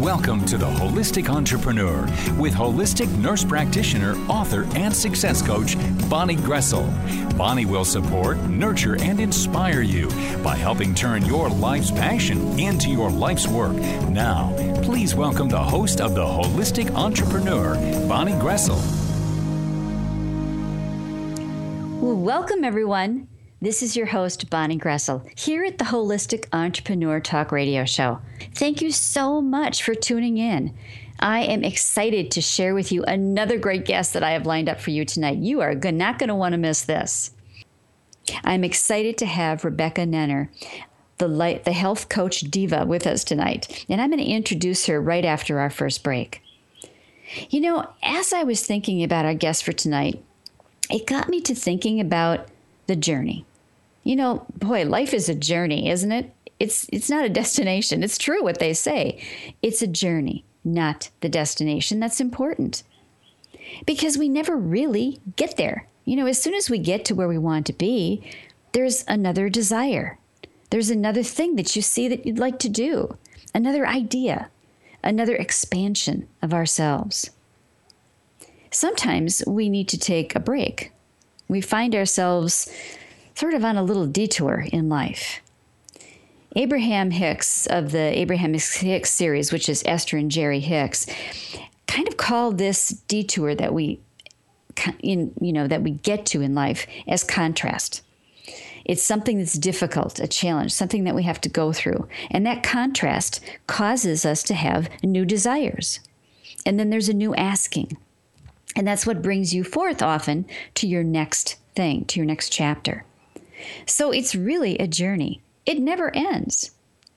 Welcome to The Holistic Entrepreneur with holistic nurse practitioner, author, and success coach, Bonnie Gressel. Bonnie will support, nurture, and inspire you by helping turn your life's passion into your life's work. Now, please welcome the host of The Holistic Entrepreneur, Bonnie Gressel. Well, welcome everyone. This is your host, Bonnie Gressel, here at the Holistic Entrepreneur Talk Radio Show. Thank you so much for tuning in. I am excited to share with you another great guest that I have lined up for you tonight. You are not going to want to miss this. I'm excited to have Rebecca Nenner, the health coach diva, with us tonight. And I'm going to introduce her right after our first break. You know, as I was thinking about our guest for tonight, it got me to thinking about the journey. You know, boy, life is a journey, isn't it? It's not a destination. It's true what they say. It's a journey, not the destination. That's important because we never really get there. You know, as soon as we get to where we want to be, there's another desire. There's another thing that you see that you'd like to do, another idea, another expansion of ourselves. Sometimes we need to take a break. We find ourselves sort of on a little detour in life. Abraham Hicks of the Abraham Hicks series, which is Esther and Jerry Hicks, kind of called this detour that we get to in life as contrast. It's something that's difficult, a challenge, something that we have to go through. And that contrast causes us to have new desires. And then there's a new asking. And that's what brings you forth often to your next thing, to your next chapter. So it's really a journey. It never ends.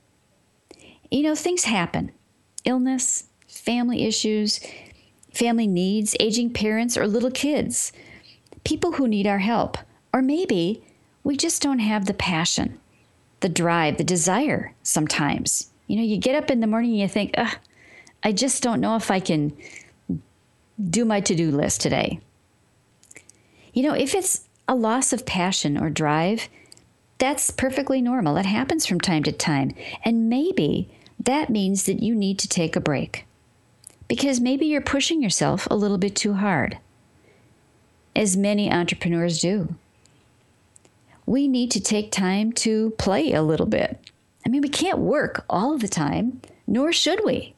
You know, things happen. Illness, family issues, family needs, aging parents, or little kids. People who need our help. Or maybe we just don't have the passion, the drive, the desire sometimes. You know, you get up in the morning and you think, I just don't know if I can do my to-do list today. You know, if it's a loss of passion or drive, that's perfectly normal. It happens from time to time. And maybe that means that you need to take a break because maybe you're pushing yourself a little bit too hard, as many entrepreneurs do. We need to take time to play a little bit. I mean, we can't work all of the time, nor should we.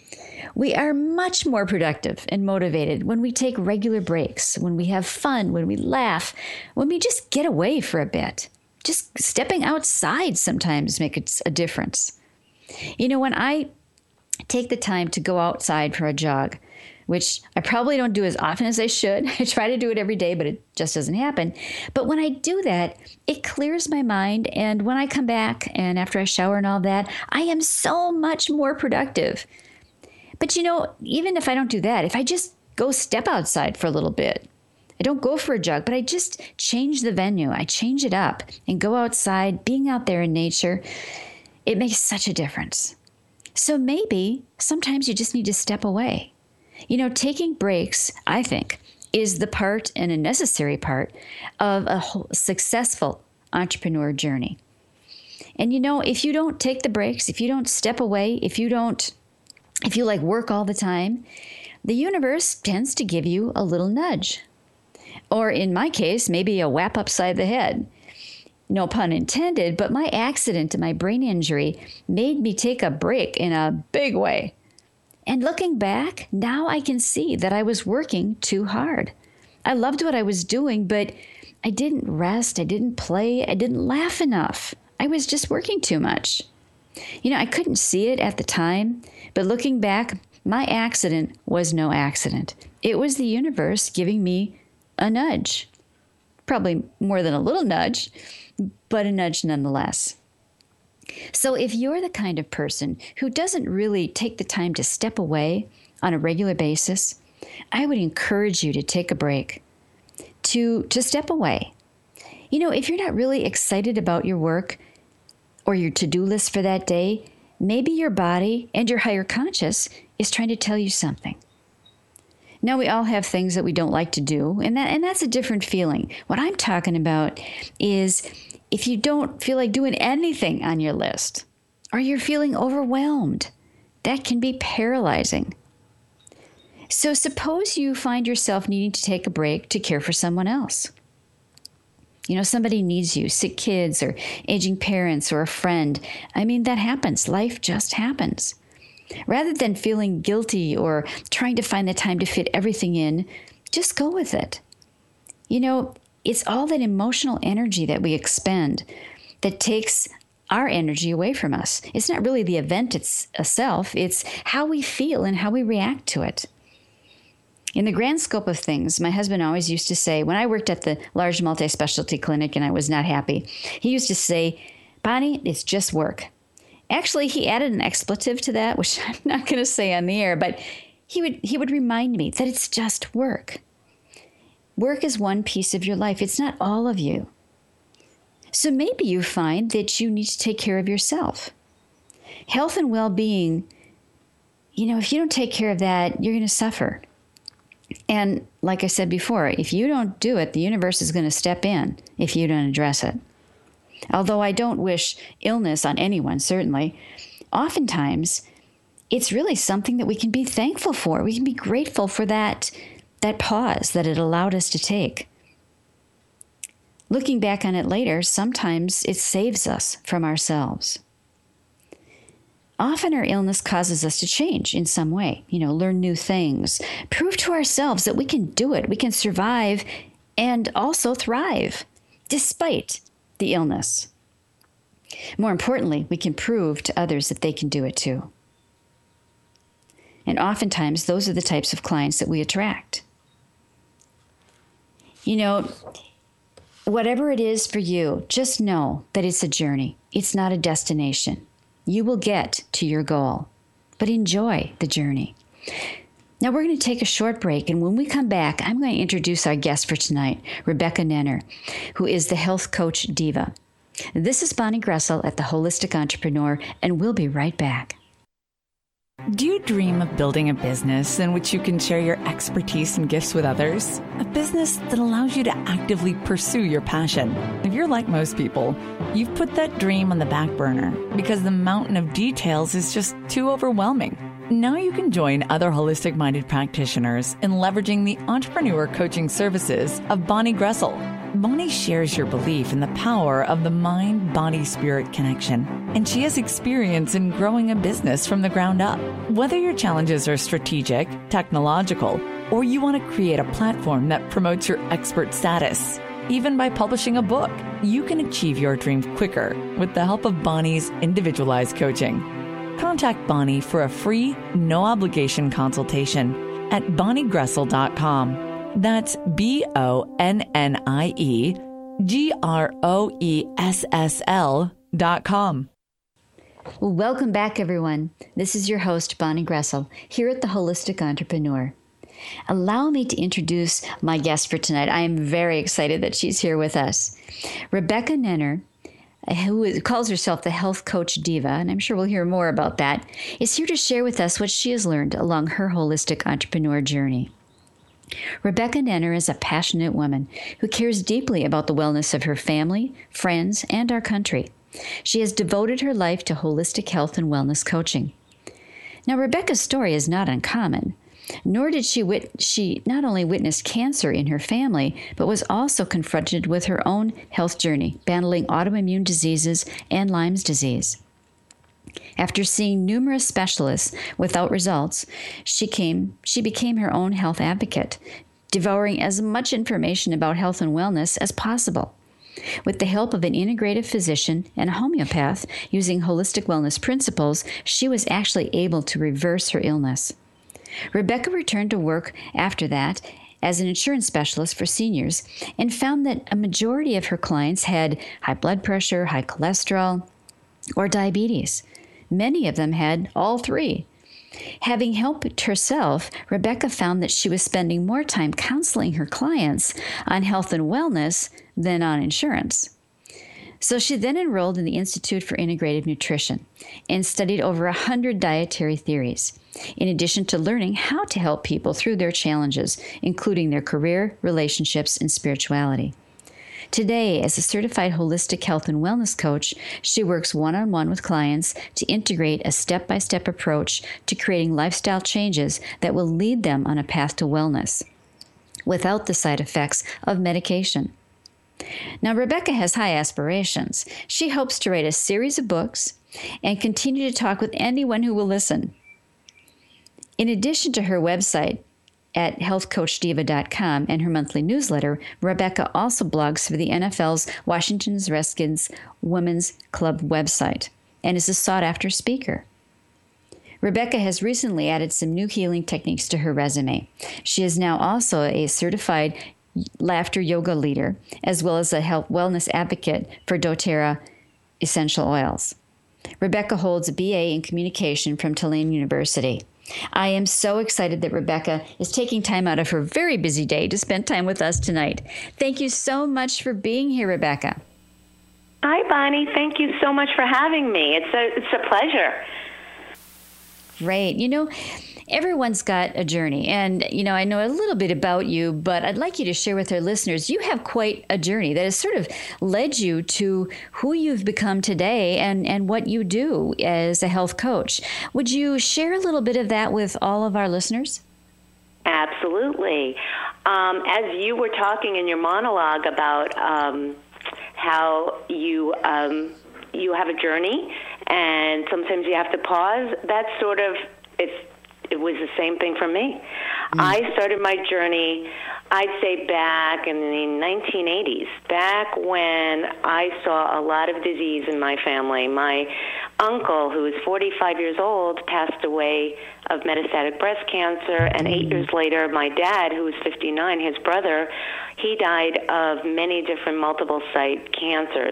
We are much more productive and motivated when we take regular breaks, when we have fun, when we laugh, when we just get away for a bit. Just stepping outside sometimes makes a difference. You know, when I take the time to go outside for a jog, which I probably don't do as often as I should. I try to do it every day, but it just doesn't happen. But when I do that, it clears my mind. And when I come back and after I shower and all that, I am so much more productive. But you know, even if I don't do that, if I just go step outside for a little bit, I don't go for a jog, but I just change the venue. I change it up and go outside, being out there in nature, it makes such a difference. So maybe sometimes you just need to step away. You know, taking breaks, I think, is the part and a necessary part of a successful entrepreneur journey. And you know, if you don't take the breaks, if you don't step away, if you like work all the time, the universe tends to give you a little nudge. Or in my case, maybe a whap upside the head. No pun intended, but my accident and my brain injury made me take a break in a big way. And looking back, now I can see that I was working too hard. I loved what I was doing, but I didn't rest, I didn't play, I didn't laugh enough. I was just working too much. You know, I couldn't see it at the time, but looking back, my accident was no accident. It was the universe giving me a nudge. Probably more than a little nudge, but a nudge nonetheless. So if you're the kind of person who doesn't really take the time to step away on a regular basis, I would encourage you to take a break, to step away. You know, if you're not really excited about your work or your to-do list for that day, maybe your body and your higher conscious is trying to tell you something. Now, we all have things that we don't like to do, and that's a different feeling. What I'm talking about is if you don't feel like doing anything on your list, or you're feeling overwhelmed, that can be paralyzing. So suppose you find yourself needing to take a break to care for someone else. Somebody needs you, sick kids or aging parents or a friend. That happens. Life just happens. Rather than feeling guilty or trying to find the time to fit everything in, just go with it. It's all that emotional energy that we expend that takes our energy away from us. It's not really the event itself, it's how we feel and how we react to it. In the grand scope of things, my husband always used to say, when I worked at the large multi-specialty clinic and I was not happy, he used to say, Bonnie, it's just work. Actually, he added an expletive to that, which I'm not going to say on the air, but he would remind me that it's just work. Work is one piece of your life. It's not all of you. So maybe you find that you need to take care of yourself. Health and well-being, if you don't take care of that, you're going to suffer. And like I said before, if you don't do it, the universe is going to step in if you don't address it. Although I don't wish illness on anyone, certainly, oftentimes it's really something that we can be thankful for. We can be grateful for that pause that it allowed us to take. Looking back on it later, sometimes it saves us from ourselves. Often our illness causes us to change in some way, learn new things, prove to ourselves that we can do it, we can survive and also thrive despite the illness. More importantly, we can prove to others that they can do it too. And oftentimes, those are the types of clients that we attract. Whatever it is for you, just know that it's a journey. It's not a destination. You will get to your goal, but enjoy the journey. Now we're going to take a short break, and when we come back, I'm going to introduce our guest for tonight, Rebecca Nenner, who is the health coach diva. This is Bonnie Gressel at The Holistic Entrepreneur, and we'll be right back. Do you dream of building a business in which you can share your expertise and gifts with others? A business that allows you to actively pursue your passion. If you're like most people, you've put that dream on the back burner because the mountain of details is just too overwhelming. Now you can join other holistic-minded practitioners in leveraging the entrepreneur coaching services of Bonnie Gressel. Bonnie shares your belief in the power of the mind-body-spirit connection, and she has experience in growing a business from the ground up. Whether your challenges are strategic, technological, or you want to create a platform that promotes your expert status, even by publishing a book, you can achieve your dream quicker with the help of Bonnie's individualized coaching. Contact Bonnie for a free, no-obligation consultation at bonniegressel.com. That's BonnieGressel.com. Well, welcome back, everyone. This is your host, Bonnie Gressel, here at The Holistic Entrepreneur. Allow me to introduce my guest for tonight. I am very excited that she's here with us. Rebecca Nenner, who calls herself the Health Coach Diva, and I'm sure we'll hear more about that, is here to share with us what she has learned along her holistic entrepreneur journey. Rebecca Nenner is a passionate woman who cares deeply about the wellness of her family, friends, and our country. She has devoted her life to holistic health and wellness coaching. Now, Rebecca's story is not uncommon, nor did she not only witness cancer in her family, but was also confronted with her own health journey, battling autoimmune diseases and Lyme's disease. After seeing numerous specialists without results, she became her own health advocate, devouring as much information about health and wellness as possible. With the help of an integrative physician and a homeopath using holistic wellness principles, she was actually able to reverse her illness. Rebecca returned to work after that as an insurance specialist for seniors and found that a majority of her clients had high blood pressure, high cholesterol, or diabetes. Many of them had all three. Having helped herself, Rebecca found that she was spending more time counseling her clients on health and wellness than on insurance. So she then enrolled in the Institute for Integrative Nutrition and studied over 100 dietary theories, in addition to learning how to help people through their challenges, including their career, relationships, and spirituality. Today, as a certified holistic health and wellness coach, she works one-on-one with clients to integrate a step-by-step approach to creating lifestyle changes that will lead them on a path to wellness without the side effects of medication. Now, Rebecca has high aspirations. She hopes to write a series of books and continue to talk with anyone who will listen. In addition to her website at healthcoachdiva.com and her monthly newsletter, Rebecca also blogs for the NFL's Washington Redskins Women's Club website and is a sought-after speaker. Rebecca has recently added some new healing techniques to her resume. She is now also a certified laughter yoga leader, as well as a health wellness advocate for doTERRA essential oils. Rebecca holds a BA in communication from Tulane University. I am so excited that Rebecca is taking time out of her very busy day to spend time with us tonight. Thank you so much for being here, Rebecca. Hi, Bonnie. Thank you so much for having me. It's a pleasure. Great. You know, everyone's got a journey. And, you know, I know a little bit about you, but I'd like you to share with our listeners, you have quite a journey that has sort of led you to who you've become today and what you do as a health coach. Would you share a little bit of that with all of our listeners? Absolutely. As you were talking in your monologue about how you have a journey and sometimes you have to pause, that's sort of, it was the same thing for me. I started my journey, I'd say back in the 1980s, back when I saw a lot of disease in my family. My uncle, who was 45 years old, passed away of metastatic breast cancer, and 8 years later, my dad, who was 59, his brother, he died of many different multiple site cancers.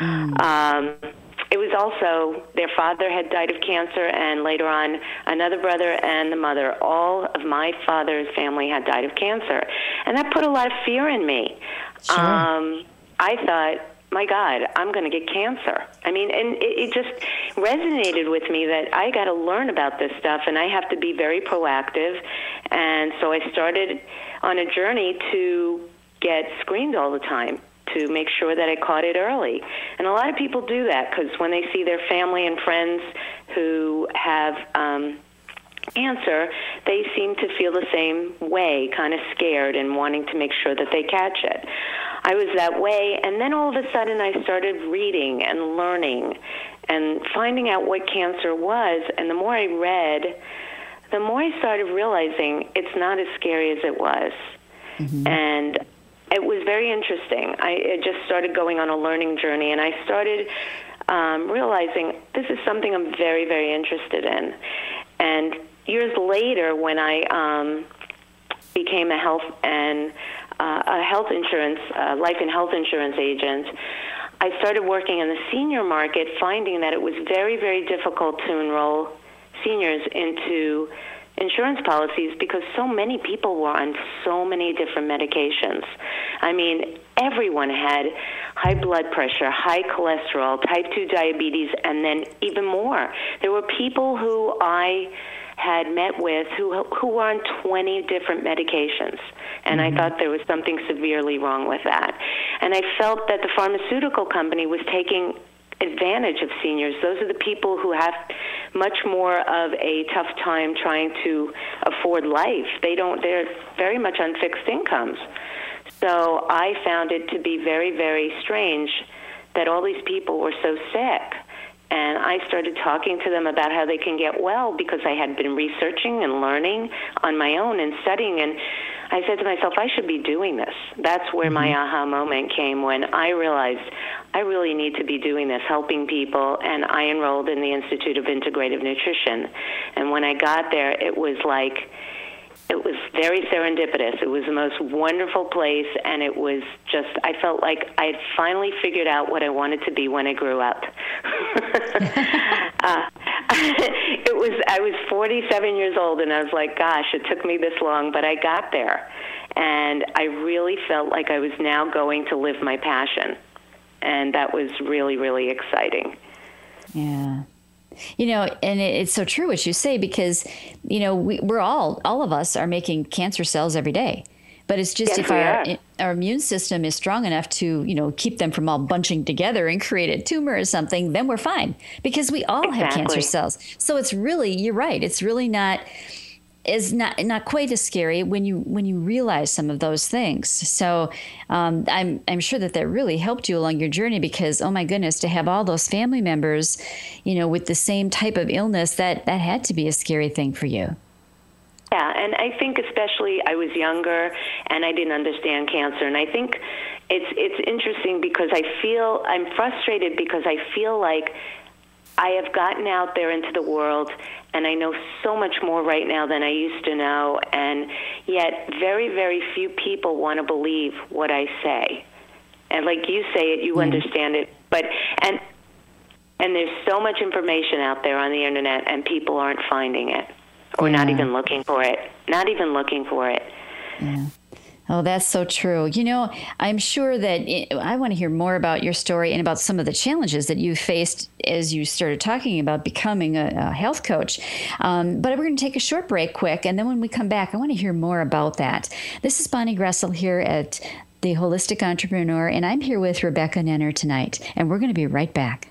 It was also, their father had died of cancer, and later on, another brother and the mother. All of my father's family had died of cancer. And that put a lot of fear in me. Sure. I thought, my God, I'm going to get cancer. I mean, and it just resonated with me that I got to learn about this stuff, and I have to be very proactive. And so I started on a journey to get screened all the time, to make sure that I caught it early. And a lot of people do that because when they see their family and friends who have cancer, they seem to feel the same way, kind of scared and wanting to make sure that they catch it. I was that way, and then all of a sudden I started reading and learning and finding out what cancer was, and the more I read, the more I started realizing it's not as scary as it was. And it was very interesting. I just started going on a learning journey, and I started realizing this is something I'm very, very interested in. And years later, when I became a life and health insurance agent, I started working in the senior market, finding that it was very, very difficult to enroll seniors into insurance policies because so many people were on so many different medications. I mean, everyone had high blood pressure, high cholesterol, type 2 diabetes, and then even more. There were people who I had met with who were on 20 different medications, and I thought there was something severely wrong with that. And I felt that the pharmaceutical company was taking advantage of seniors. Those are the people who have much more of a tough time trying to afford life. They're very much on fixed incomes. So I found it to be very, very strange that all these people were so sick. And I started talking to them about how they can get well because I had been researching and learning on my own and studying. And I said to myself, I should be doing this. That's where my aha moment came, when I realized I really need to be doing this, helping people. And I enrolled in the Institute of Integrative Nutrition. And when I got there, it was very serendipitous. It was the most wonderful place, and it was just, I felt like I had finally figured out what I wanted to be when I grew up. I was 47 years old, and I was like, gosh, it took me this long, but I got there. And I really felt like I was now going to live my passion. And that was really, really exciting. Yeah. You know, and it's so true what you say, because, you know, we're all of us are making cancer cells every day. But it's just if our immune system is strong enough to, keep them from all bunching together and create a tumor or something, then we're fine, because we all have cancer cells. So it's really, you're right. It's really not quite as scary when you realize some of those things. So I'm sure that really helped you along your journey, because, oh my goodness, to have all those family members, with the same type of illness, that had to be a scary thing for you. Yeah, and I think especially I was younger and I didn't understand cancer, and I think it's interesting because I'm frustrated because I feel like I have gotten out there into the world and I know so much more right now than I used to know, and yet very, very few people want to believe what I say. And like you say it, you understand it, and there's so much information out there on the internet and people aren't finding it. Or not even looking for it. Not even looking for it. Yeah. Oh, that's so true. I'm sure that I want to hear more about your story and about some of the challenges that you faced as you started talking about becoming a health coach. But we're going to take a short break quick. And then when we come back, I want to hear more about that. This is Bonnie Gressel here at The Holistic Entrepreneur. And I'm here with Rebecca Nenner tonight. And we're going to be right back.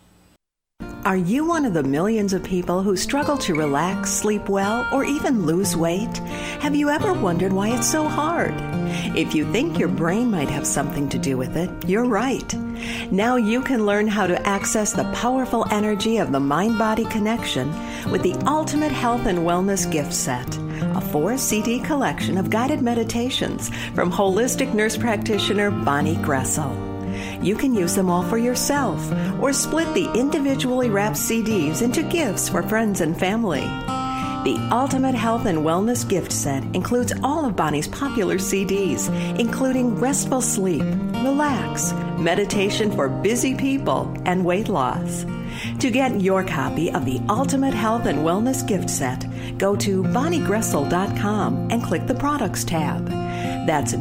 Are you one of the millions of people who struggle to relax, sleep well, or even lose weight? Have you ever wondered why it's so hard? If you think your brain might have something to do with it, you're right. Now you can learn how to access the powerful energy of the mind-body connection with the Ultimate Health and Wellness Gift Set, a 4-CD collection of guided meditations from holistic nurse practitioner Bonnie Gressel. You can use them all for yourself or split the individually wrapped CDs into gifts for friends and family. The Ultimate Health and Wellness Gift Set includes all of Bonnie's popular CDs, including Restful Sleep, Relax, Meditation for Busy People, and Weight Loss. To get your copy of the Ultimate Health and Wellness Gift Set, go to BonnieGressel.com and click the Products tab. That's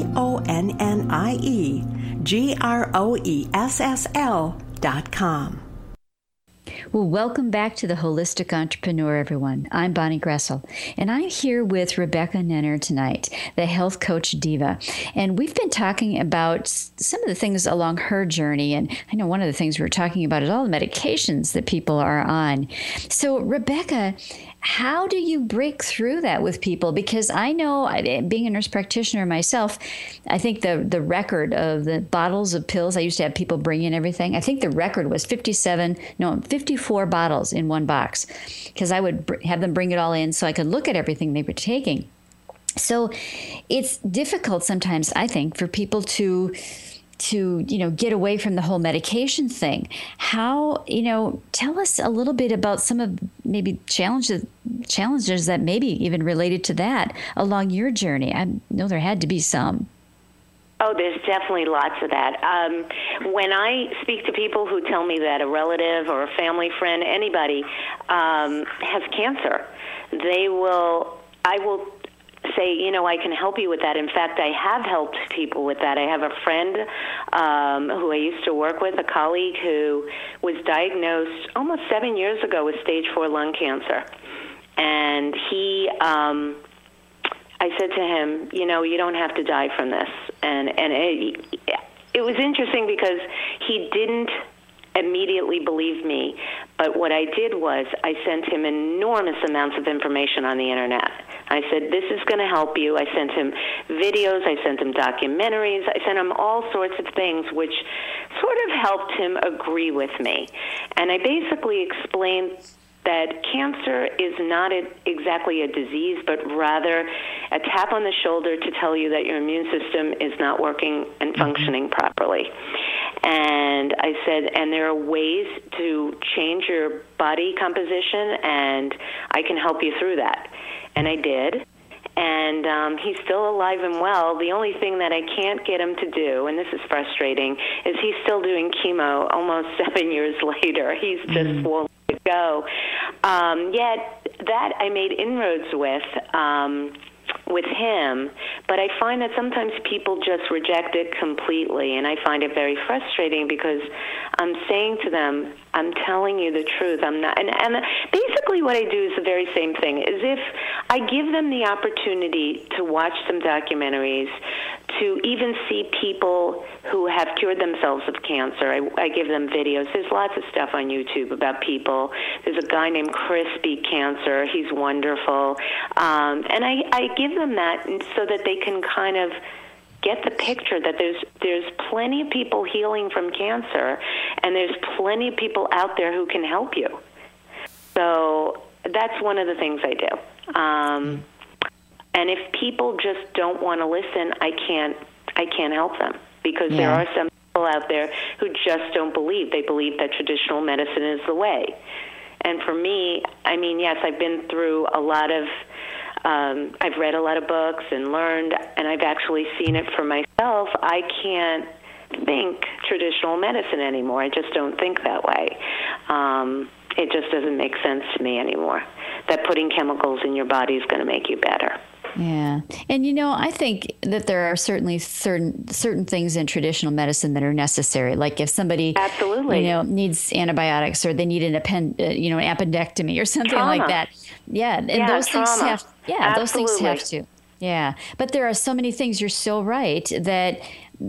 BonnieGressl.com. Well, welcome back to The Holistic Entrepreneur, everyone. I'm Bonnie Gressel, and I'm here with Rebecca Nenner tonight, the health coach diva. And we've been talking about some of the things along her journey. And I know one of the things we were talking about is all the medications that people are on. So, Rebecca, how do you break through that with people? Because I know, being a nurse practitioner myself, I think the record of the bottles of pills, I used to have people bring in everything. I think the record was 54 bottles in one box, because I would have them bring it all in so I could look at everything they were taking. So it's difficult sometimes, I think, for people to get away from the whole medication thing. How, tell us a little bit about some of maybe challenges that maybe even related to that along your journey. I know there had to be some. Oh, there's definitely lots of that. When I speak to people who tell me that a relative or a family friend, anybody, has cancer, I will say, I can help you with that. In fact, I have helped people with that. I have a friend who I used to work with, a colleague who was diagnosed almost 7 years ago with stage 4 lung cancer. And I said to him, you don't have to die from this. And it was interesting because he didn't immediately believe me. But what I did was I sent him enormous amounts of information on the internet. I said, this is going to help you. I sent him videos. I sent him documentaries. I sent him all sorts of things which sort of helped him agree with me. And I basically explained that cancer is not exactly a disease, but rather a tap on the shoulder to tell you that your immune system is not working and functioning properly. And I said, and there are ways to change your body composition, and I can help you through that. And I did. And he's still alive and well. The only thing that I can't get him to do, and this is frustrating, is he's still doing chemo almost 7 years later. He's just won't go. Yet that I made inroads with him, but I find that sometimes people just reject it completely, and I find it very frustrating because I'm saying to them, I'm telling you the truth. I'm not, and basically what I do is the very same thing, as if I give them the opportunity to watch some documentaries, to even see people who have cured themselves of cancer. I give them videos. There's lots of stuff on YouTube about people. There's a guy named Chris Beat Cancer. He's wonderful. And I give them that so that they can kind of get the picture that there's plenty of people healing from cancer, and there's plenty of people out there who can help you. So that's one of the things I do. And if people just don't want to listen, I can't help them, because there are some people out there who just don't believe. They believe that traditional medicine is the way. And for me, I mean, yes, I've been through a lot of I've read a lot of books and learned, and I've actually seen it for myself. I can't think traditional medicine anymore. I just don't think that way. It just doesn't make sense to me anymore, that putting chemicals in your body is going to make you better. Yeah. And, I think that there are certainly certain things in traditional medicine that are necessary. Like if somebody, absolutely, needs antibiotics, or they need an appendectomy or something like that. Yeah. And those things those things have to. Yeah. But there are so many things, you're so right, that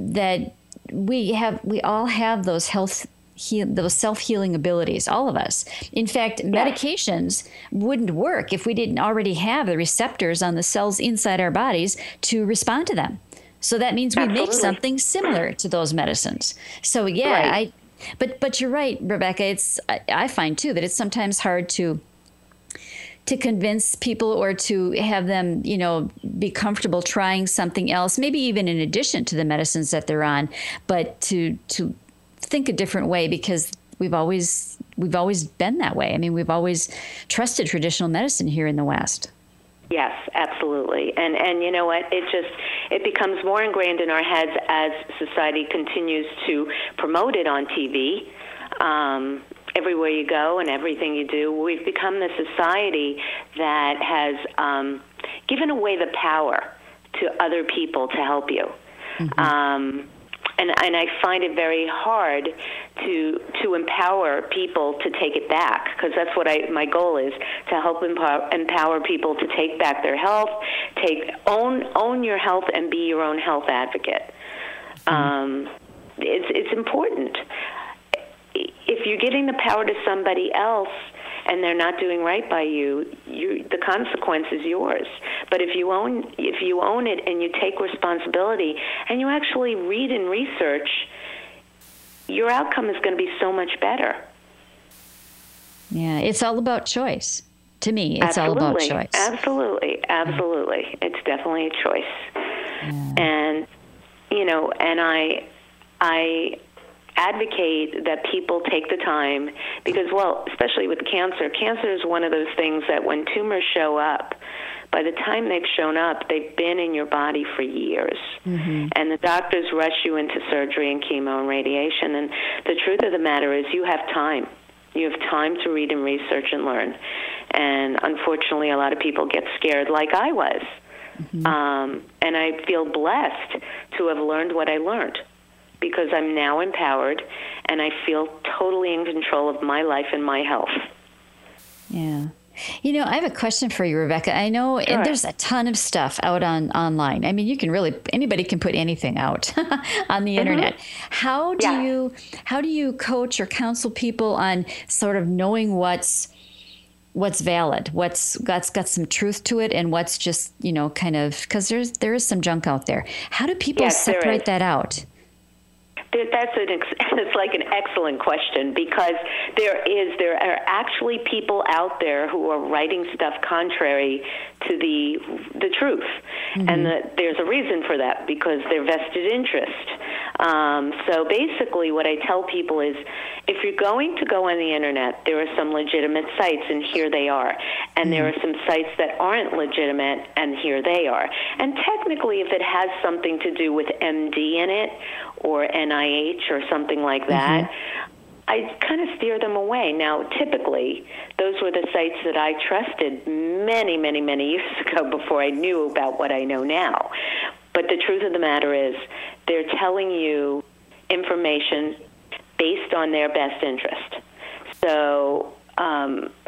we all have those those self-healing abilities, all of us. In fact, medications wouldn't work if we didn't already have the receptors on the cells inside our bodies to respond to them. So that means we make something similar to those medicines. So but you're right, Rebecca. I find too that it's sometimes hard to convince people, or to have them, be comfortable trying something else, maybe even in addition to the medicines that they're on, but to think a different way, because we've always been that way. I mean, we've always trusted traditional medicine here in the West. Yes, absolutely. And you know what? It becomes more ingrained in our heads as society continues to promote it on TV. Everywhere you go and everything you do, we've become the society that has given away the power to other people to help you. Mm-hmm. And I find it very hard to empower people to take it back, because that's what my goal is, to help empower people to take back their health, own your health, and be your own health advocate. Mm-hmm. It's important. If you're giving the power to somebody else and they're not doing right by you, the consequence is yours. But if you own it and you take responsibility and you actually read and research, your outcome is going to be so much better. Yeah, it's all about choice. To me, it's all about choice. Absolutely. It's definitely a choice. Yeah. And and I advocate that people take the time, because, especially with cancer is one of those things that when tumors show up, by the time they've shown up, they've been in your body for years. Mm-hmm. And the doctors rush you into surgery and chemo and radiation. And the truth of the matter is you have time. You have time to read and research and learn. And unfortunately, a lot of people get scared, like I was. Mm-hmm. And I feel blessed to have learned what I learned, because I'm now empowered and I feel totally in control of my life and my health. Yeah. I have a question for you, Rebecca. I know there's a ton of stuff out online. I mean, anybody can put anything out on the internet. How do you coach or counsel people on sort of knowing what's valid, what's got some truth to it, and what's just, kind of, because there is some junk out there. How do people separate that out? It's like an excellent question, because there are actually people out there who are writing stuff contrary to the truth. Mm-hmm. And there's a reason for that, because they're vested interest. So basically what I tell people is, if you're going to go on the internet, there are some legitimate sites, and here they are. And there are some sites that aren't legitimate, and here they are. And technically, if it has something to do with MD in it, or NIH or something like that, I kind of steer them away. Now, typically, those were the sites that I trusted many, many, many years ago, before I knew about what I know now. But the truth of the matter is, they're telling you information based on their best interest. So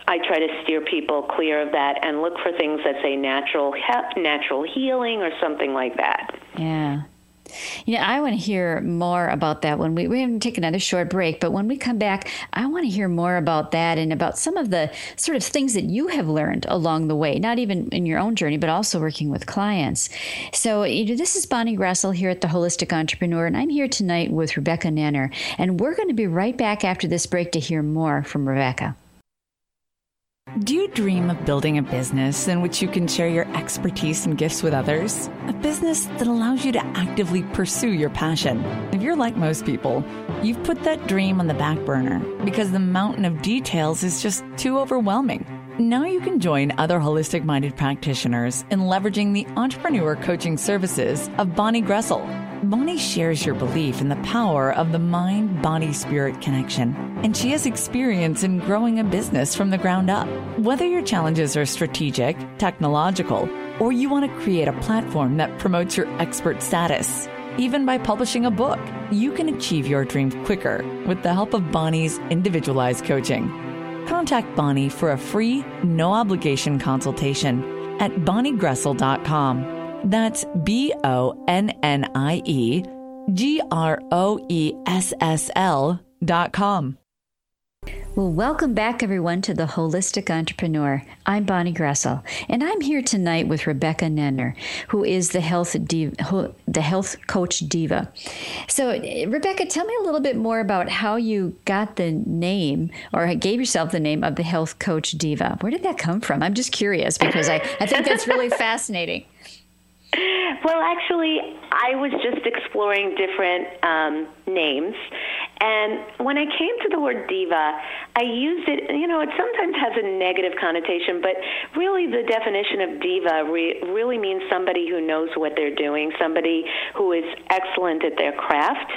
I try to steer people clear of that and look for things that say natural healing or something like that. Yeah. I want to hear more about that when we're going to take another short break. But when we come back, I want to hear more about that and about some of the sort of things that you have learned along the way, not even in your own journey, but also working with clients. So this is Bonnie Groessl here at The Holistic Entrepreneur, and I'm here tonight with Rebecca Nenner. And we're going to be right back after this break to hear more from Rebecca. Do you dream of building a business in which you can share your expertise and gifts with others? A business that allows you to actively pursue your passion. If you're like most people, you've put that dream on the back burner because the mountain of details is just too overwhelming. Now you can join other holistic-minded practitioners in leveraging the entrepreneur coaching services of Bonnie Groessl. Bonnie shares your belief in the power of the mind-body-spirit connection, and she has experience in growing a business from the ground up. Whether your challenges are strategic, technological, or you want to create a platform that promotes your expert status, even by publishing a book, you can achieve your dream quicker with the help of Bonnie's individualized coaching. Contact Bonnie for a free, no-obligation consultation at bonniegroessl.com. That's BonnieGroessl.com. Well, welcome back, everyone, to The Holistic Entrepreneur. I'm Bonnie Groessl, and I'm here tonight with Rebecca Nenner, who is the health coach diva. So, Rebecca, tell me a little bit more about how you got the name, or gave yourself the name of the health coach diva. Where did that come from? I'm just curious because I think that's really fascinating. Well, actually, I was just exploring different names. And when I came to the word diva, I used it, it sometimes has a negative connotation, but really the definition of diva really means somebody who knows what they're doing, somebody who is excellent at their craft.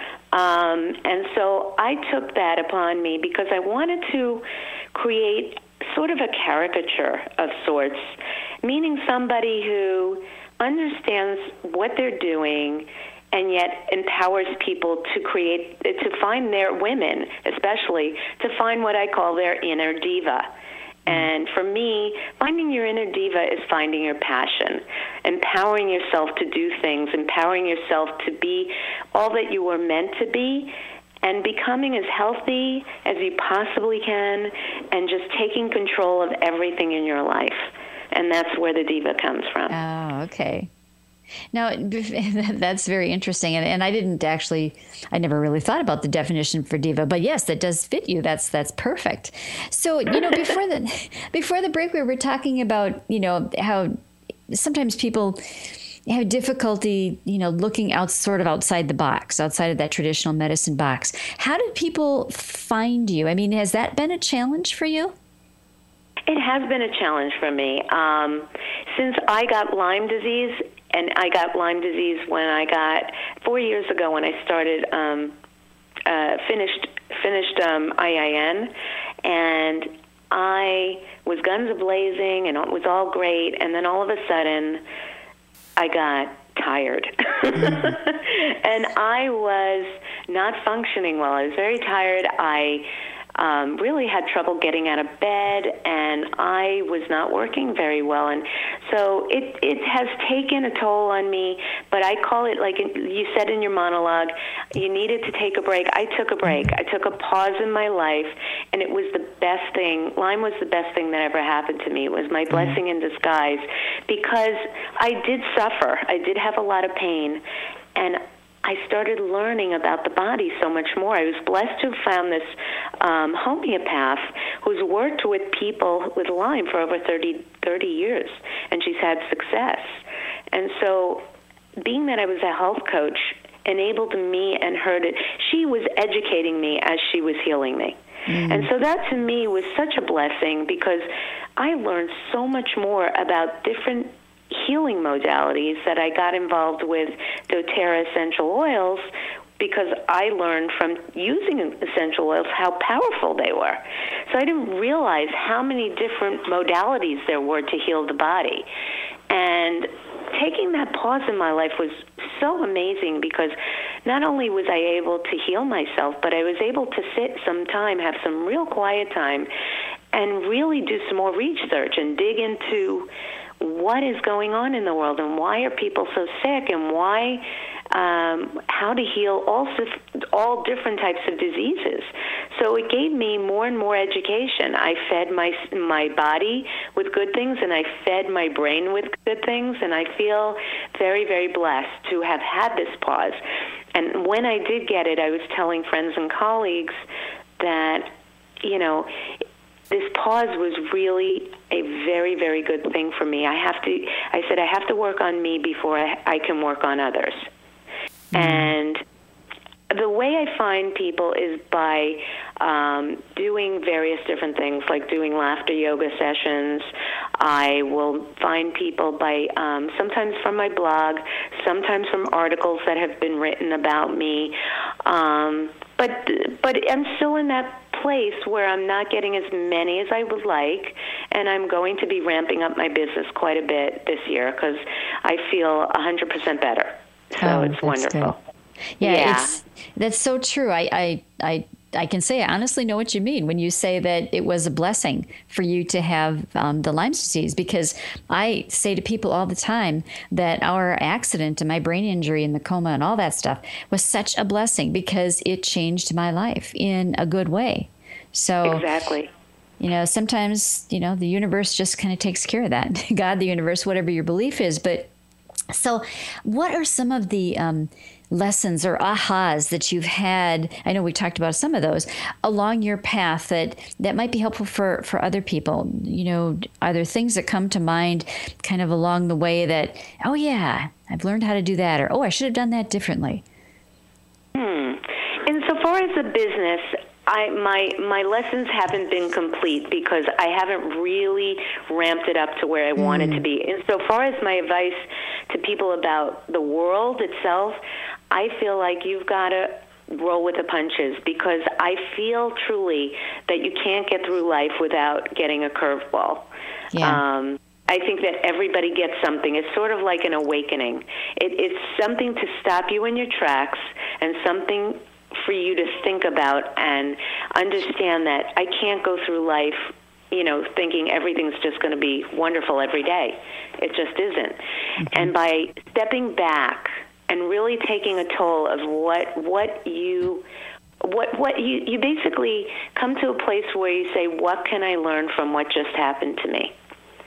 And so I took that upon me because I wanted to create sort of a caricature of sorts, meaning somebody who understands what they're doing and yet empowers people to find their women, especially, to find what I call their inner diva. And for me, finding your inner diva is finding your passion, empowering yourself to do things, empowering yourself to be all that you were meant to be, and becoming as healthy as you possibly can, and just taking control of everything in your life. And that's where the diva comes from. Oh, okay. Now, that's very interesting. And I never really thought about the definition for diva, but yes, that does fit you. That's perfect. So, before the break, we were talking about, how sometimes people have difficulty, looking outside the box, outside of that traditional medicine box. How did people find you? I mean, has that been a challenge for you? It has been a challenge for me. Since I got Lyme disease, and I got Lyme disease when I got 4 years ago when I started, finished IIN, and I was guns a-blazing, and it was all great, and then all of a sudden, I got tired. And I was not functioning well. I was very tired. I really had trouble getting out of bed, and I was not working very well. And so it has taken a toll on me, but I call it, like you said in your monologue, you needed to take a break. I took a break. I took a pause in my life, and it was the best thing. Lyme was the best thing that ever happened to me. It was my blessing in disguise, because I did suffer. I did have a lot of pain, and I started learning about the body so much more. I was blessed to have found this homeopath who's worked with people with Lyme for over 30 years, and she's had success. And so being that I was a health coach enabled me and her to, she was educating me as she was healing me. And so that to me was such a blessing, because I learned so much more about different healing modalities that I got involved with doTERRA essential oils, because I learned from using essential oils how powerful they were. So I didn't realize how many different modalities there were to heal the body. And taking that pause in my life was so amazing, because not only was I able to heal myself, but I was able to sit some time, have some real quiet time, really do some more research and dig into what is going on in the world and why are people so sick and why, how to heal all different types of diseases. So it gave me more and more education. I fed my body with good things, and I fed my brain with good things, and I feel very, very blessed to have had this pause. And when I did get it, I was telling friends and colleagues that, this pause was really a very, very good thing for me. I said I have to work on me before I can work on others. And the way I find people is by doing various different things, like doing laughter yoga sessions. I will find people by sometimes from my blog, sometimes from articles that have been written about me. But I'm still in that place where I'm not getting as many as I would like, and I'm going to be ramping up my business quite a bit this year because I feel 100% better. So it's wonderful. Good. Yeah, that's so true. I can say I honestly know what you mean when you say that it was a blessing for you to have the Lyme's disease, because I say to people all the time that our accident and my brain injury and the coma and all that stuff was such a blessing because it changed my life in a good way. So exactly. Sometimes, the universe just kind of takes care of that. God, the universe, whatever your belief is. But so what are some of the lessons or ahas that you've had? I know we talked about some of those along your path that might be helpful for other people. Are there things that come to mind kind of along the way that, oh yeah, I've learned how to do that, or, oh, I should have done that differently? Insofar as a business, my lessons haven't been complete because I haven't really ramped it up to where I want it to be. Insofar as my advice to people about the world itself, I feel like you've got to roll with the punches, because I feel truly that you can't get through life without getting a curveball. Yeah. I think that everybody gets something. It's sort of like an awakening. It's something to stop you in your tracks and something for you to think about and understand that I can't go through life, thinking everything's just going to be wonderful every day. It just isn't. Mm-hmm. And by stepping back and really taking a toll of what you basically come to a place where you say, what can I learn from what just happened to me?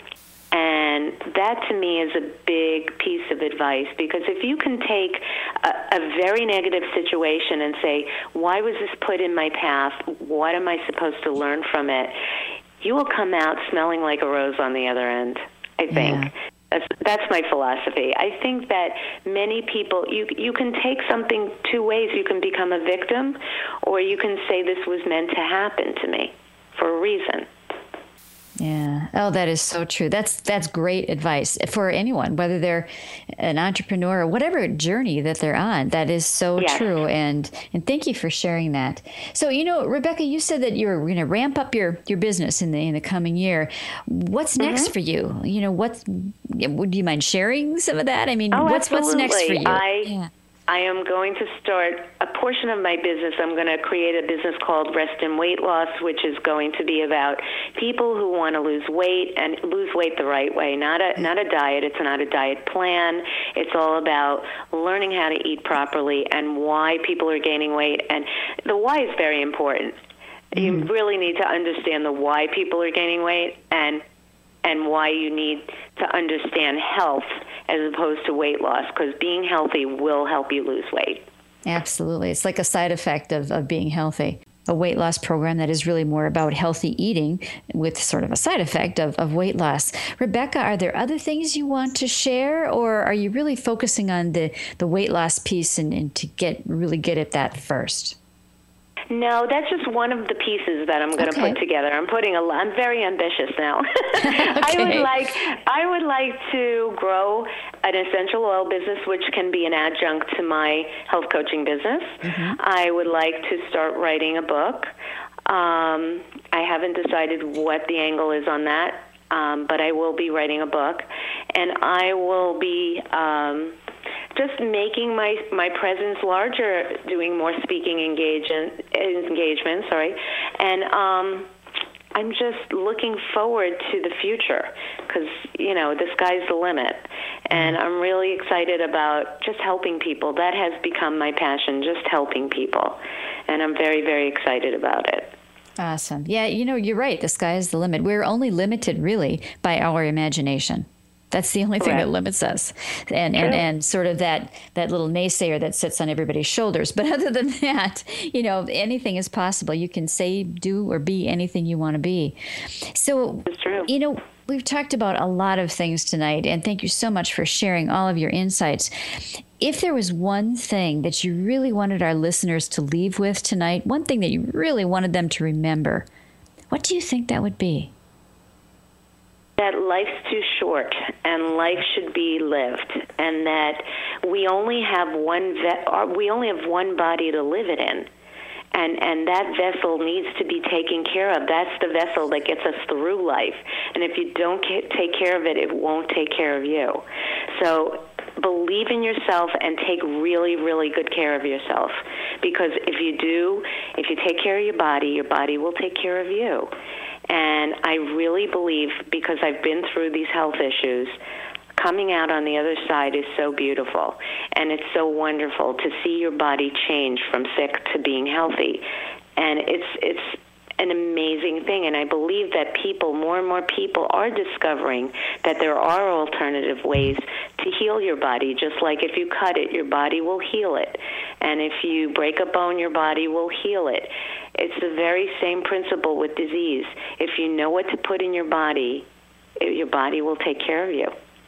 And that, to me, is a big piece of advice, because if you can take a very negative situation and say, why was this put in my path? What am I supposed to learn from it? You will come out smelling like a rose on the other end, I think. Yeah. That's my philosophy. I think that many people, you can take something two ways. You can become a victim, or you can say this was meant to happen to me for a reason. Yeah. Oh, that is so true. That's great advice for anyone, whether they're an entrepreneur or whatever journey that they're on. That is so true. And thank you for sharing that. So, Rebecca, you said that you're going to ramp up your business in the coming year. What's next for you? Would you mind sharing some of that? I mean, what's next for you? I am going to start a portion of my business. I'm going to create a business called Rest and Weight Loss, which is going to be about people who want to lose weight and lose weight the right way. Not a diet. It's not a diet plan. It's all about learning how to eat properly and why people are gaining weight. And the why is very important. You really need to understand the why people are gaining weight and why you need to understand health as opposed to weight loss, because being healthy will help you lose weight. Absolutely. It's like a side effect of being healthy. A weight loss program that is really more about healthy eating with sort of a side effect of weight loss. Rebecca, are there other things you want to share, or are you really focusing on the weight loss piece and to really get at that first? No, that's just one of the pieces that I'm going to put together. I'm very ambitious now. I would like to grow an essential oil business, which can be an adjunct to my health coaching business. Mm-hmm. I would like to start writing a book. I haven't decided what the angle is on that, but I will be writing a book, and I will be just making my presence larger, doing more speaking engagements, and I'm just looking forward to the future because, the sky's the limit. And I'm really excited about just helping people. That has become my passion, just helping people. And I'm very, very excited about it. Awesome. Yeah, you're right. The sky is the limit. We're only limited, really, by our imagination. That's the only thing that limits us, and sort of that little naysayer that sits on everybody's shoulders. But other than that, anything is possible. You can say, do, or be anything you want to be. So, it's true. We've talked about a lot of things tonight, and thank you so much for sharing all of your insights. If there was one thing that you really wanted our listeners to leave with tonight, one thing that you really wanted them to remember, what do you think that would be? That life's too short and life should be lived, and that we only have one body to live it in, and that vessel needs to be taken care of. That's the vessel that gets us through life, and if you don't take care of it, it won't take care of you. So believe in yourself and take really, really good care of yourself, because if you take care of your body will take care of you. And I really believe, because I've been through these health issues, coming out on the other side is so beautiful. And it's so wonderful to see your body change from sick to being healthy. And it's an amazing thing. And I believe that more and more people are discovering that there are alternative ways to heal your body. Just like if you cut it, your body will heal it. And if you break a bone, your body will heal it. It's the very same principle with disease. If you know what to put in your body will take care of you.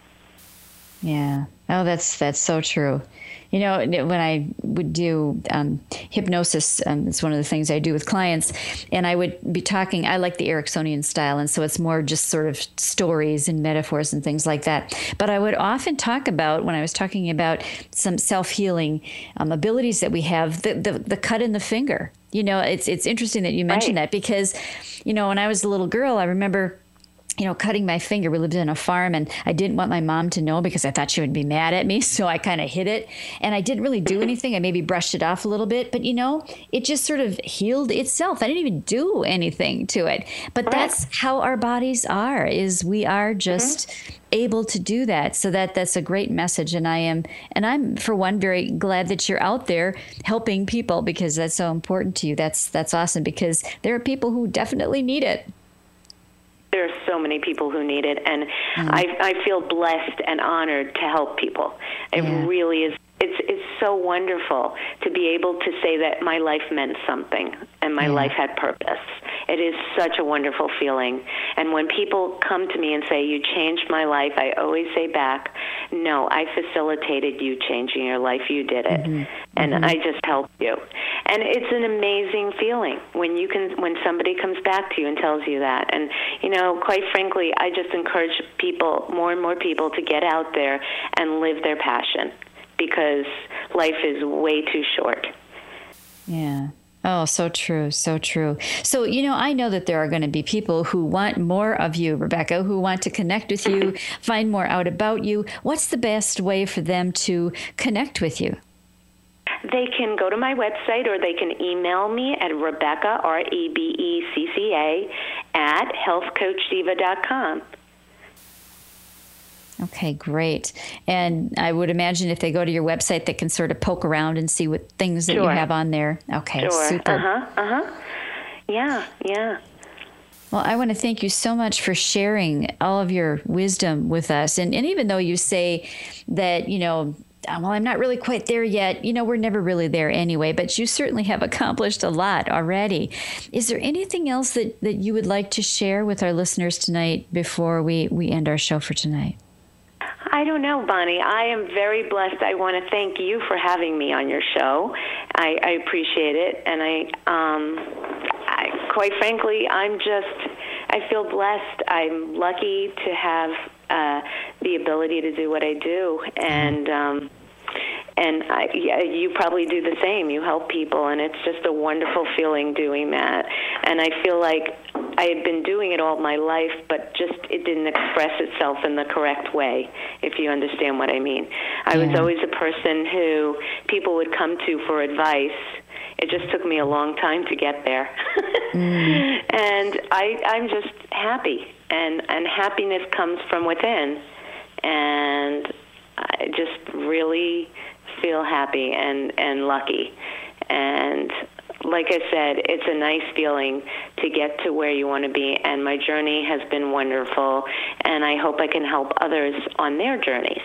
Yeah. Oh, that's so true. When I would do hypnosis, it's one of the things I do with clients, and I would be talking, I like the Ericksonian style, and so it's more just sort of stories and metaphors and things like that. But I would often talk about, when I was talking about some self-healing abilities that we have, the cut in the finger. It's interesting that you mentioned that, because, when I was a little girl, I remember cutting my finger. We lived in a farm, and I didn't want my mom to know because I thought she would be mad at me. So I kind of hid it, and I didn't really do anything. I maybe brushed it off a little bit, but it just sort of healed itself. I didn't even do anything to it. But that's how our bodies are, is we are just able to do that. So that's a great message. And I'm for one, very glad that you're out there helping people, because that's so important to you. That's awesome, because there are people who definitely need it. There are so many people who need it, and I feel blessed and honored to help people. It really is. It's so wonderful to be able to say that my life meant something and my life had purpose. It is such a wonderful feeling. And when people come to me and say, "You changed my life," I always say back, "No, I facilitated you changing your life. You did it. And I just helped you." And it's an amazing feeling when somebody comes back to you and tells you that. And, quite frankly, I just encourage people, more and more people, to get out there and live their passion, because life is way too short. Yeah. Oh, so true. So true. So, I know that there are going to be people who want more of you, Rebecca, who want to connect with you, find more out about you. What's the best way for them to connect with you? They can go to my website, or they can email me at Rebecca, REBECCA, at healthcoachdiva.com. Okay, great. And I would imagine if they go to your website, they can sort of poke around and see what things that you have on there. Okay, super. Yeah. Well, I want to thank you so much for sharing all of your wisdom with us. And even though you say that, well, I'm not really quite there yet, we're never really there anyway, but you certainly have accomplished a lot already. Is there anything else that you would like to share with our listeners tonight before we end our show for tonight? I don't know, Bonnie. I am very blessed. I want to thank you for having me on your show. I appreciate it. And I quite frankly, I feel blessed. I'm lucky to have the ability to do what I do. And you probably do the same. You help people, and it's just a wonderful feeling doing that. And I feel like I had been doing it all my life, but just it didn't express itself in the correct way, if you understand what I mean. I was always a person who people would come to for advice It just took me a long time to get there. And I'm just happy. And happiness comes from within. And I just really feel happy and lucky. And like I said, it's a nice feeling to get to where you want to be. And my journey has been wonderful. And I hope I can help others on their journeys.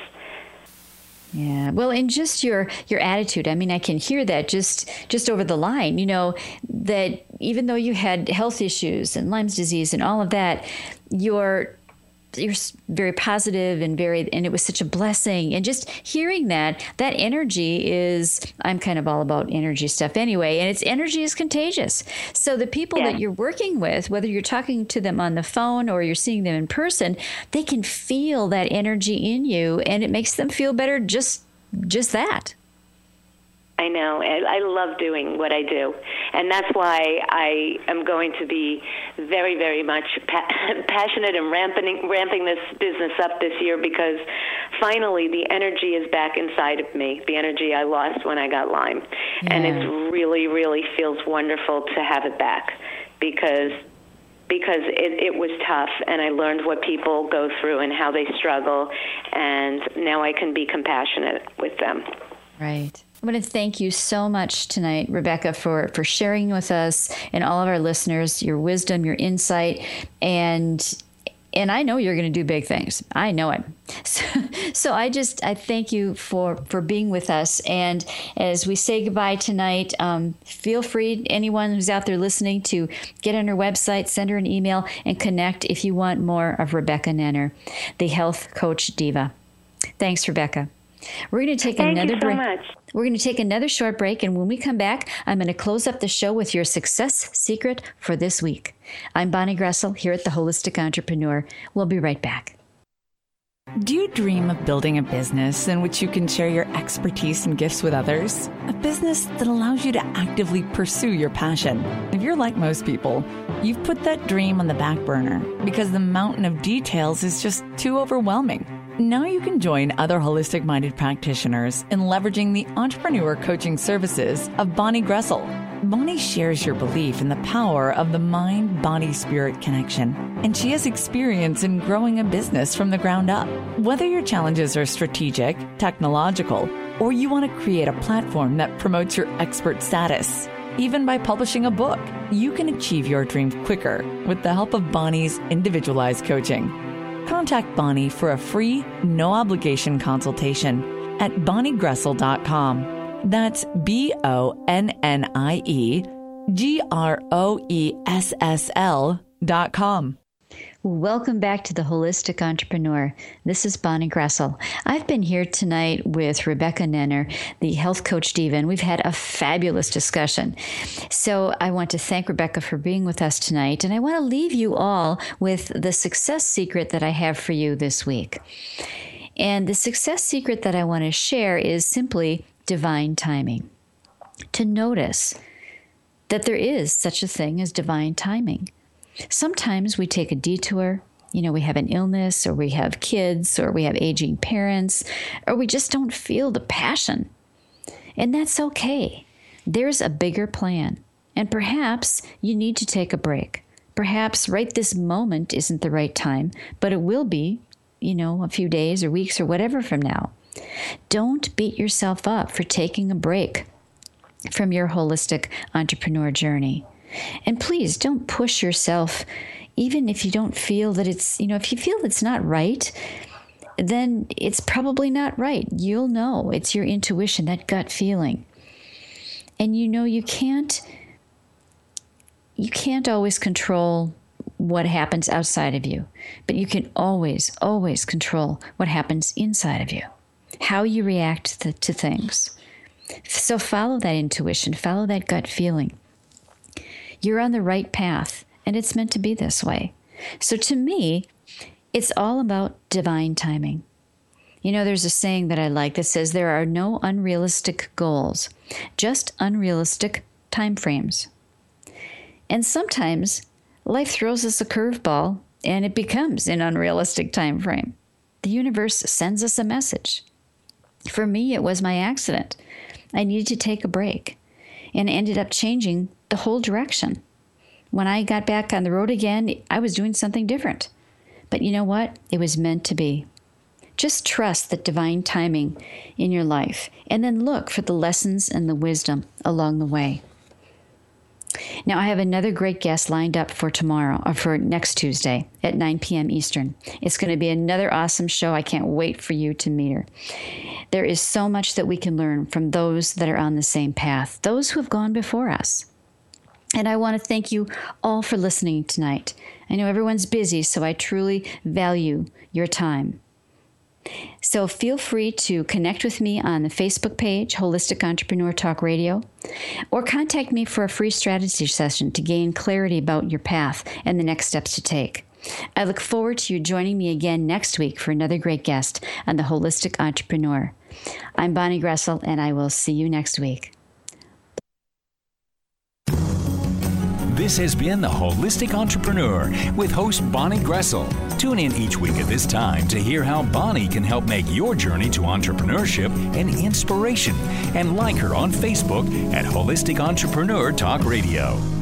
Yeah. Well, and just your attitude. I mean, I can hear that just over the line, you know, that even though you had health issues and Lyme's disease and all of that, you're very positive and it was such a blessing. And just hearing that energy is, I'm kind of all about energy stuff anyway, and energy is contagious. So the people that you're working with, whether you're talking to them on the phone or you're seeing them in person, they can feel that energy in you, and it makes them feel better just that. I know. I love doing what I do. And that's why I am going to be very, very much passionate and ramping this business up this year, because finally the energy is back inside of me, the energy I lost when I got Lyme. Yeah. And it really, really feels wonderful to have it back, because it was tough, and I learned what people go through and how they struggle, and now I can be compassionate with them. Right. I want to thank you so much tonight, Rebecca, for sharing with us and all of our listeners your wisdom, your insight, and I know you're going to do big things. I know it. So I thank you for being with us. And as we say goodbye tonight, feel free, anyone who's out there listening, to get on her website, send her an email, and connect if you want more of Rebecca Nenner, the health coach diva. Thanks, Rebecca. We're going to take another break. Thank you so much. We're going to take another short break, and when we come back, I'm going to close up the show with your success secret for this week. I'm Bonnie Gressel here at The Holistic Entrepreneur. We'll be right back. Do you dream of building a business in which you can share your expertise and gifts with others? A business that allows you to actively pursue your passion. If you're like most people, you've put that dream on the back burner because the mountain of details is just too overwhelming. Now you can join other holistic-minded practitioners in leveraging the entrepreneur coaching services of Bonnie Gressel. Bonnie shares your belief in the power of the mind-body-spirit connection, and she has experience in growing a business from the ground up. Whether your challenges are strategic, technological, or you want to create a platform that promotes your expert status, even by publishing a book, you can achieve your dream quicker with the help of Bonnie's individualized coaching. Contact Bonnie for a free, no-obligation consultation at bonniegressel.com. That's BonnieGroessl.com. Welcome back to The Holistic Entrepreneur. This is Bonnie Gressel. I've been here tonight with Rebecca Nenner, the health coach diva, and we've had a fabulous discussion. So I want to thank Rebecca for being with us tonight, and I want to leave you all with the success secret that I have for you this week. And the success secret that I want to share is simply divine timing. To notice that there is such a thing as divine timing. Sometimes we take a detour, we have an illness, or we have kids, or we have aging parents, or we just don't feel the passion. And that's okay. There's a bigger plan. And perhaps you need to take a break. Perhaps right this moment isn't the right time, but it will be, a few days or weeks or whatever from now. Don't beat yourself up for taking a break from your holistic entrepreneur journey. And please don't push yourself, even if you don't feel that it's, if you feel it's not right, then it's probably not right. You'll know. It's your intuition, that gut feeling. And you can't always control what happens outside of you, but you can always, always control what happens inside of you, how you react to things. So follow that intuition, follow that gut feeling. You're on the right path, and it's meant to be this way. So to me, it's all about divine timing. There's a saying that I like that says there are no unrealistic goals, just unrealistic time frames. And sometimes life throws us a curveball, and it becomes an unrealistic time frame. The universe sends us a message. For me, it was my accident. I needed to take a break. and ended up changing the whole direction. When I got back on the road again, I was doing something different. But you know what? It was meant to be. Just trust that divine timing in your life, and then look for the lessons and the wisdom along the way. Now, I have another great guest lined up for tomorrow, or for next Tuesday at 9 p.m. Eastern. It's going to be another awesome show. I can't wait for you to meet her. There is so much that we can learn from those that are on the same path, those who have gone before us. And I want to thank you all for listening tonight. I know everyone's busy, so I truly value your time. So feel free to connect with me on the Facebook page, Holistic Entrepreneur Talk Radio, or contact me for a free strategy session to gain clarity about your path and the next steps to take. I look forward to you joining me again next week for another great guest on the Holistic Entrepreneur. I'm Bonnie Gressel, and I will see you next week. This has been The Holistic Entrepreneur with host Bonnie Gressel. Tune in each week at this time to hear how Bonnie can help make your journey to entrepreneurship an inspiration, and like her on Facebook at Holistic Entrepreneur Talk Radio.